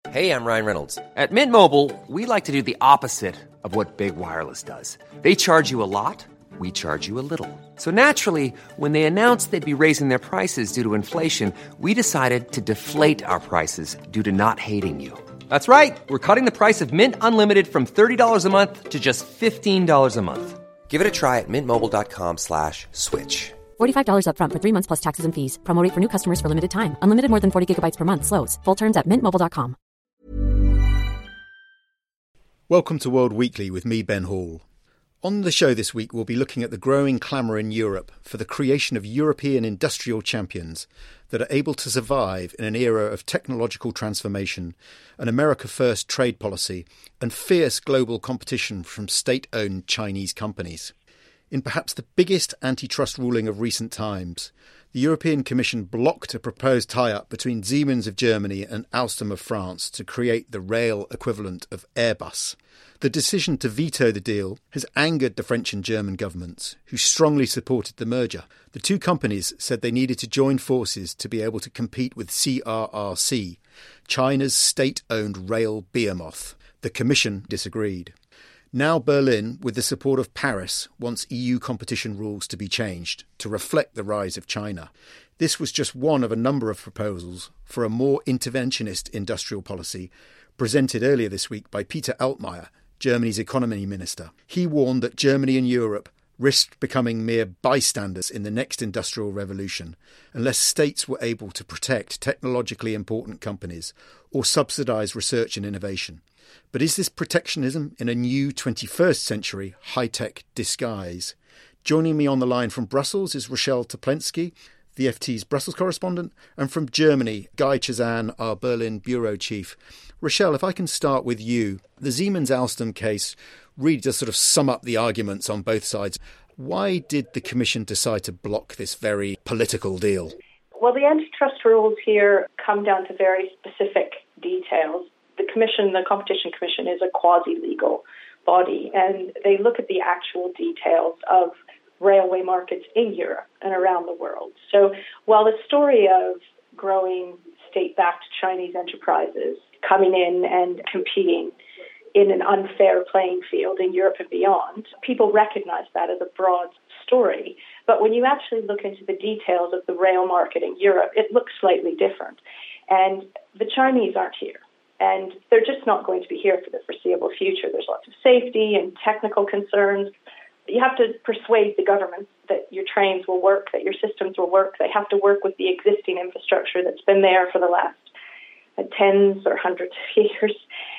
Hey, I'm Ryan Reynolds. At Mint Mobile, we like to do the opposite of what Big Wireless does. They charge you a lot, we charge you a little. So naturally, when they announced they'd be raising their prices due to inflation, we decided to deflate our prices due to not hating you. That's right. We're cutting the price of Mint Unlimited from $30 a month to just $15 a month. Give it a try at mintmobile.com/switch. $45 up front for 3 months plus taxes and fees. Promo rate for new customers for limited time. Unlimited more than 40 gigabytes per month. Slows full terms at mintmobile.com. Welcome to World Weekly with me, Ben Hall. On the show this week, we'll be looking at the growing clamour in Europe for the creation of European industrial champions that are able to survive in an era of technological transformation, an America-first trade policy, and fierce global competition from state-owned Chinese companies. In perhaps the biggest antitrust ruling of recent times, the European Commission blocked a proposed tie-up between Siemens of Germany and Alstom of France to create the rail equivalent of Airbus. The decision to veto the deal has angered the French and German governments, who strongly supported the merger. The two companies said they needed to join forces to be able to compete with CRRC, China's state-owned rail behemoth. The Commission disagreed. Now Berlin, with the support of Paris, wants EU competition rules to be changed to reflect the rise of China. This was just one of a number of proposals for a more interventionist industrial policy presented earlier this week by Peter Altmaier, Germany's economy minister. He warned that Germany and Europe risked becoming mere bystanders in the next industrial revolution unless states were able to protect technologically important companies or subsidise research and innovation. But is this protectionism in a new 21st century high-tech disguise? Joining me on the line from Brussels is Rochelle Toplensky, the FT's Brussels correspondent, and from Germany, Guy Chazan, our Berlin bureau chief. Rochelle, if I can start with you. The Siemens-Alstom case really does sort of sum up the arguments on both sides. Why did the Commission decide to block this very political deal? Well, the antitrust rules here come down to very specific details. The Commission, the Competition Commission, is a quasi-legal body, and they look at the actual details of railway markets in Europe and around the world. So while the story of growing state-backed Chinese enterprises coming in and competing in an unfair playing field in Europe and beyond, people recognize that as a broad story. But when you actually look into the details of the rail market in Europe, it looks slightly different. And the Chinese aren't here. And they're just not going to be here for the foreseeable future. There's lots of safety and technical concerns. You have to persuade the government that your trains will work, that your systems will work. They have to work with the existing infrastructure that's been there for the last tens or hundreds of years.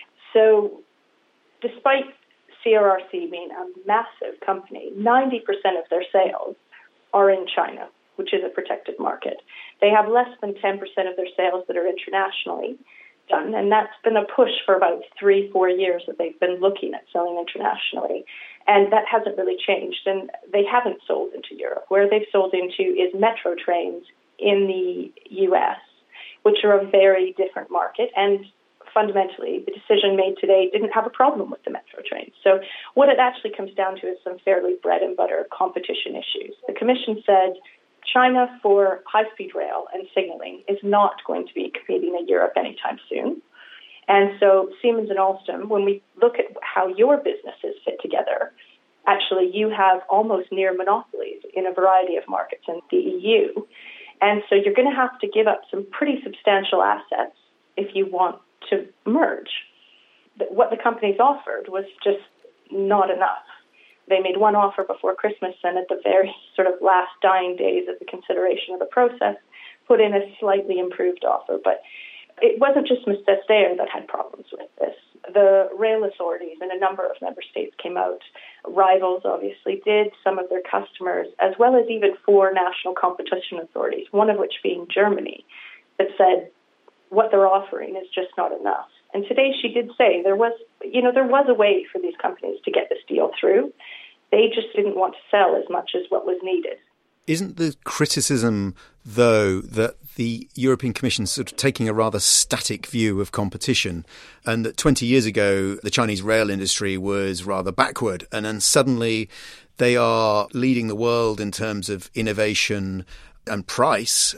So despite CRRC being a massive company, 90% of their sales are in China, which is a protected market. They have less than 10% of their sales that are internationally done, and that's been a push for about 3-4 years that they've been looking at selling internationally, and that hasn't really changed, and they haven't sold into Europe. Where they've sold into is metro trains in the US, which are a very different market, and fundamentally the decision made today didn't have a problem with the metro trains. So what it actually comes down to is some fairly bread and butter competition issues. The Commission said China for high-speed rail and signaling is not going to be competing in Europe anytime soon. And so Siemens and Alstom, when we look at how your businesses fit together, actually you have almost near monopolies in a variety of markets in the EU. And so you're going to have to give up some pretty substantial assets if you want to merge. What the companies offered was just not enough. They made one offer before Christmas, and at the very sort of last dying days of the consideration of the process, put in a slightly improved offer. But it wasn't just Messtair that had problems with this. The rail authorities in a number of member states came out. Rivals obviously did, some of their customers, as well as even 4 national competition authorities, one of which being Germany, that said what they're offering is just not enough. And today she did say there was a way for these companies to get this deal through. They just didn't want to sell as much as what was needed. Isn't the criticism, though, that the European Commission is sort of taking a rather static view of competition, and that 20 years ago the Chinese rail industry was rather backward, and then suddenly they are leading the world in terms of innovation and price,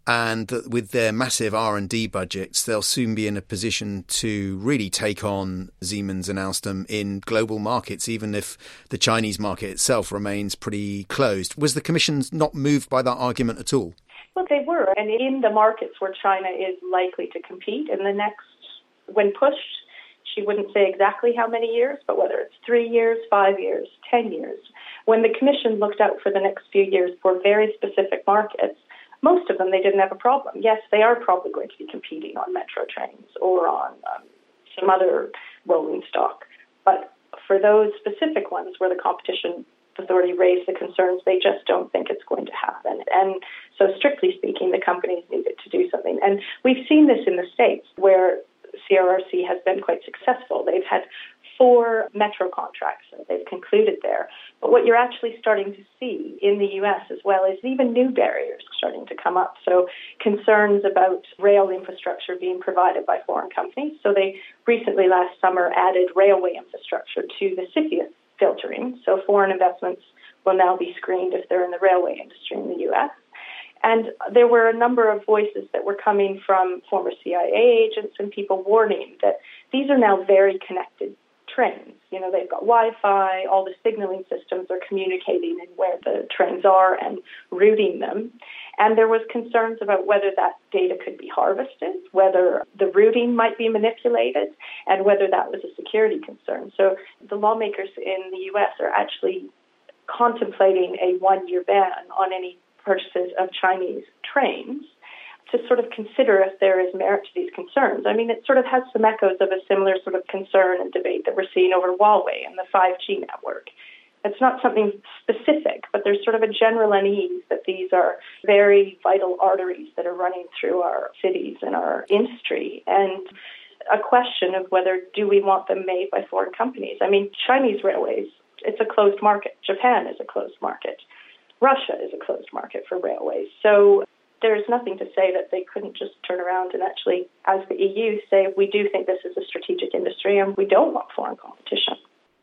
and that with their massive R&D budgets, they'll soon be in a position to really take on Siemens and Alstom in global markets, even if the Chinese market itself remains pretty closed. Was the Commission not moved by that argument at all? Well, they were. And in the markets where China is likely to compete in the next, when pushed, she wouldn't say exactly how many years, but whether it's 3 years, 5 years, 10 years. When the Commission looked out for the next few years for very specific markets, most of them, they didn't have a problem. Yes, they are probably going to be competing on metro trains or on some other rolling stock. But for those specific ones where the competition authority raised the concerns, they just don't think it's going to happen. And so strictly speaking, the companies needed to do something. And we've seen this in the States where CRRC has been quite successful. They've had 4 metro contracts that they've concluded there. But what you're actually starting to see in the US as well is even new barriers starting to come up. So concerns about rail infrastructure being provided by foreign companies. So they recently last summer added railway infrastructure to the CFIUS filtering. So foreign investments will now be screened if they're in the railway industry in the US. And there were a number of voices that were coming from former CIA agents and people warning that these are now very connected trains. You know, they've got Wi-Fi, all the signaling systems are communicating in where the trains are and routing them. And there was concerns about whether that data could be harvested, whether the routing might be manipulated, and whether that was a security concern. So the lawmakers in the U.S. are actually contemplating a 1-year ban on any purchases of Chinese trains to sort of consider if there is merit to these concerns. I mean, it sort of has some echoes of a similar sort of concern and debate that we're seeing over Huawei and the 5G network. It's not something specific, but there's sort of a general unease that these are very vital arteries that are running through our cities and our industry, and a question of whether do we want them made by foreign companies. I mean, Chinese railways, it's a closed market. Japan is a closed market. Russia is a closed market for railways. So there's nothing to say that they couldn't just turn around and actually, as the EU, say, we do think this is a strategic industry and we don't want foreign competition.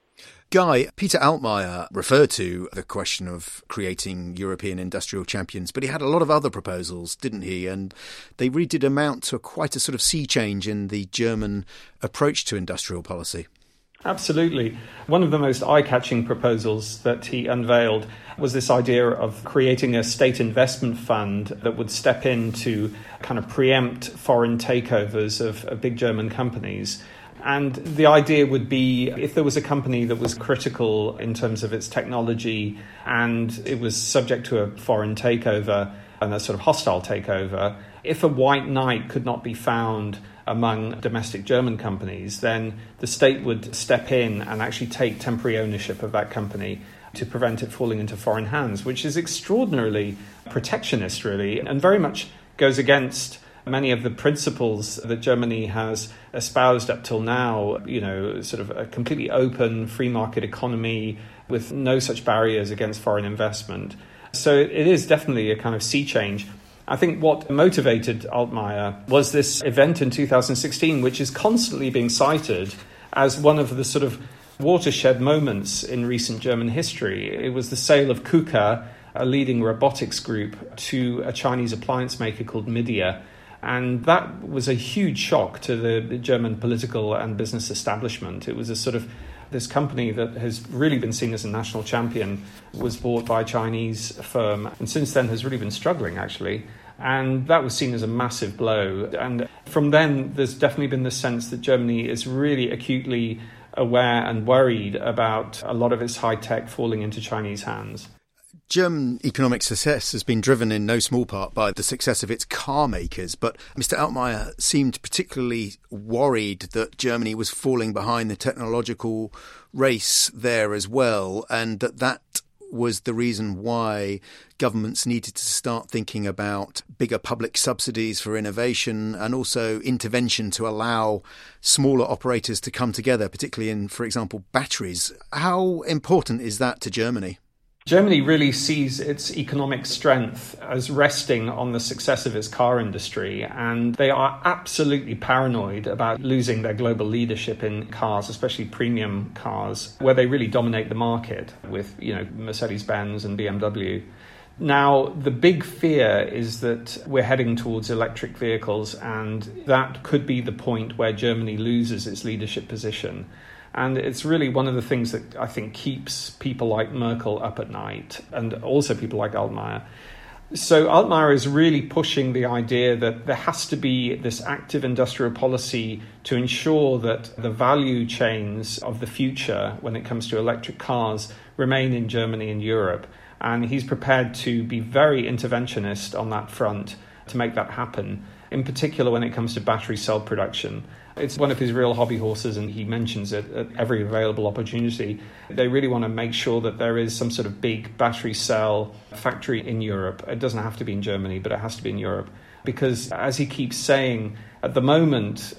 Guy, Peter Altmaier referred to the question of creating European industrial champions, but he had a lot of other proposals, didn't he? And they really did amount to quite a sort of sea change in the German approach to industrial policy. Absolutely. One of the most eye-catching proposals that he unveiled was this idea of creating a state investment fund that would step in to kind of preempt foreign takeovers of big German companies. And the idea would be if there was a company that was critical in terms of its technology and it was subject to a foreign takeover and a sort of hostile takeover, if a white knight could not be found among domestic German companies, then the state would step in and actually take temporary ownership of that company to prevent it falling into foreign hands, which is extraordinarily protectionist, really, and very much goes against many of the principles that Germany has espoused up till now, you know, sort of a completely open free market economy with no such barriers against foreign investment. So it is definitely a kind of sea change. I think what motivated Altmaier was this event in 2016, which is constantly being cited as one of the sort of watershed moments in recent German history. It was the sale of KUKA, a leading robotics group, to a Chinese appliance maker called Midea. And that was a huge shock to the German political and business establishment. It was a sort of this company that has really been seen as a national champion was bought by a Chinese firm and since then has really been struggling, actually. And that was seen as a massive blow. And from then, there's definitely been the sense that Germany is really acutely aware and worried about a lot of its high tech falling into Chinese hands. German economic success has been driven in no small part by the success of its car makers, but Mr. Altmaier seemed particularly worried that Germany was falling behind the technological race there as well, and that was the reason why governments needed to start thinking about bigger public subsidies for innovation and also intervention to allow smaller operators to come together, particularly in, for example, batteries. How important is that to Germany? Germany really sees its economic strength as resting on the success of its car industry, and they are absolutely paranoid about losing their global leadership in cars, especially premium cars, where they really dominate the market with, you know, Mercedes-Benz and BMW. Now, the big fear is that we're heading towards electric vehicles, and that could be the point where Germany loses its leadership position. And it's really one of the things that I think keeps people like Merkel up at night, and also people like Altmaier. So Altmaier is really pushing the idea that there has to be this active industrial policy to ensure that the value chains of the future when it comes to electric cars remain in Germany and Europe. And he's prepared to be very interventionist on that front to make that happen, in particular when it comes to battery cell production. It's one of his real hobby horses, and he mentions it at every available opportunity. They really want to make sure that there is some sort of big battery cell factory in Europe. It doesn't have to be in Germany, but it has to be in Europe. Because, as he keeps saying, at the moment,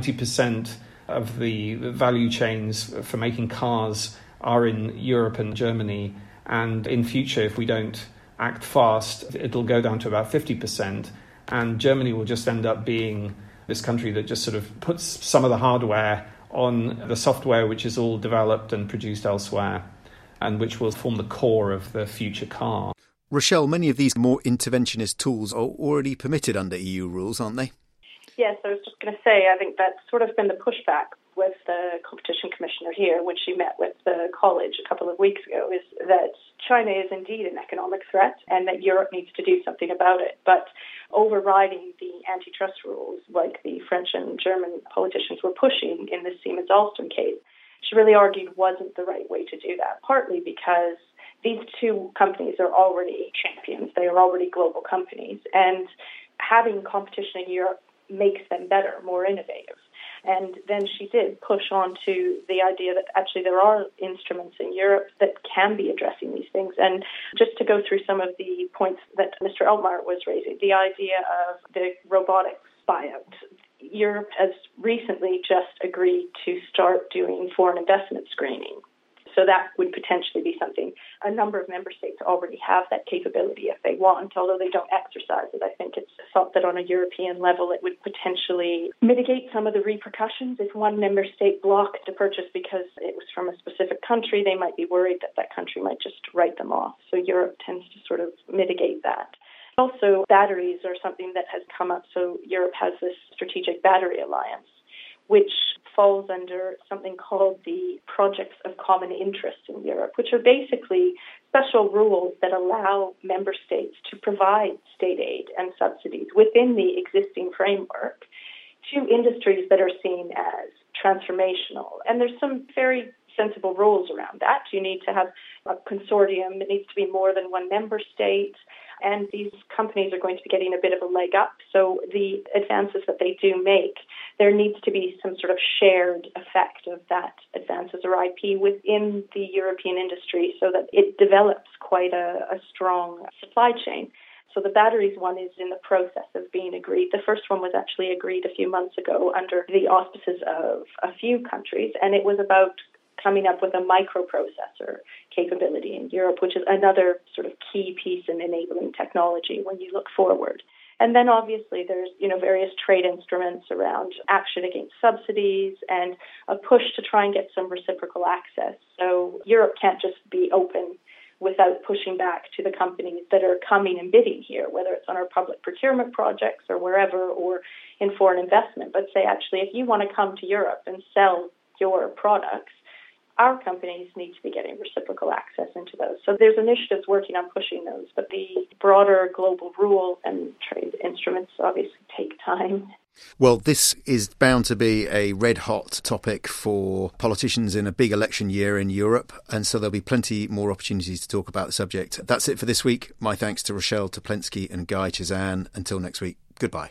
90% of the value chains for making cars are in Europe and Germany. And in future, if we don't act fast, it'll go down to about 50%. And Germany will just end up being this country that just sort of puts some of the hardware on the software, which is all developed and produced elsewhere, and which will form the core of the future car. Rochelle, many of these more interventionist tools are already permitted under EU rules, aren't they? Yes, I was just going to say, I think that's sort of been the pushback with the competition commissioner here when she met with the college a couple of weeks ago, is that China is indeed an economic threat and that Europe needs to do something about it. But overriding the antitrust rules, like the French and German politicians were pushing in the Siemens-Alstom case, she really argued wasn't the right way to do that, partly because these two companies are already champions. They are already global companies. And having competition in Europe makes them better, more innovative. And then she did push on to the idea that actually there are instruments in Europe that can be addressing these things. And just to go through some of the points that Mr. Altmaier was raising, the idea of the robotics buyout. Europe has recently just agreed to start doing foreign investment screening. So that would potentially be something. A number of member states already have that capability if they want, although they don't exercise it. I think it's thought that on a European level it would potentially mitigate some of the repercussions. If one member state blocked a purchase because it was from a specific country, they might be worried that that country might just write them off. So Europe tends to sort of mitigate that. Also, batteries are something that has come up. So Europe has this strategic battery alliance, which falls under something called the Projects of Common Interest in Europe, which are basically special rules that allow member states to provide state aid and subsidies within the existing framework to industries that are seen as transformational. And there's some very sensible rules around that. You need to have a consortium. It needs to be more than one member state. And these companies are going to be getting a bit of a leg up. So the advances that they do make, there needs to be some sort of shared effect of that advances or IP within the European industry so that it develops quite a strong supply chain. So the batteries one is in the process of being agreed. The first one was actually agreed a few months ago under the auspices of a few countries, and it was about coming up with a microprocessor capability in Europe, which is another sort of key piece in enabling technology when you look forward. And then obviously there's, various trade instruments around action against subsidies and a push to try and get some reciprocal access. So Europe can't just be open without pushing back to the companies that are coming and bidding here, whether it's on our public procurement projects or wherever, or in foreign investment. But say, actually, if you want to come to Europe and sell your products, our companies need to be getting reciprocal access into those. So there's initiatives working on pushing those, but the broader global rule and trade instruments obviously take time. Well, this is bound to be a red-hot topic for politicians in a big election year in Europe, and so there'll be plenty more opportunities to talk about the subject. That's it for this week. My thanks to Rochelle Toplensky and Guy Chazan. Until next week, goodbye.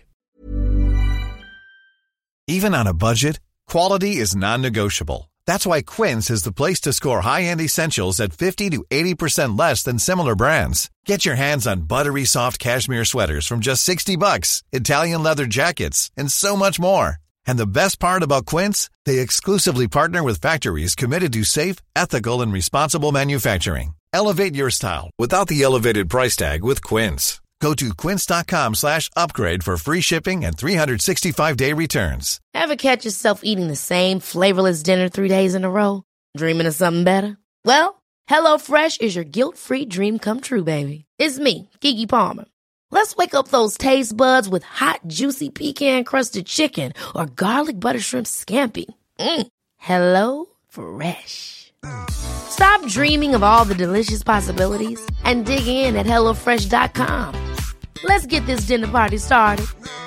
Even on a budget, quality is non-negotiable. That's why Quince is the place to score high-end essentials at 50 to 80% less than similar brands. Get your hands on buttery soft cashmere sweaters from just $60, Italian leather jackets, and so much more. And the best part about Quince, they exclusively partner with factories committed to safe, ethical, and responsible manufacturing. Elevate your style without the elevated price tag with Quince. Go to quince.com/upgrade for free shipping and 365-day returns. Ever catch yourself eating the same flavorless dinner 3 days in a row? Dreaming of something better? Well, HelloFresh is your guilt-free dream come true, baby. It's me, Keke Palmer. Let's wake up those taste buds with hot, juicy pecan-crusted chicken or garlic butter shrimp scampi. Hello Fresh. Stop dreaming of all the delicious possibilities and dig in at HelloFresh.com. Let's get this dinner party started.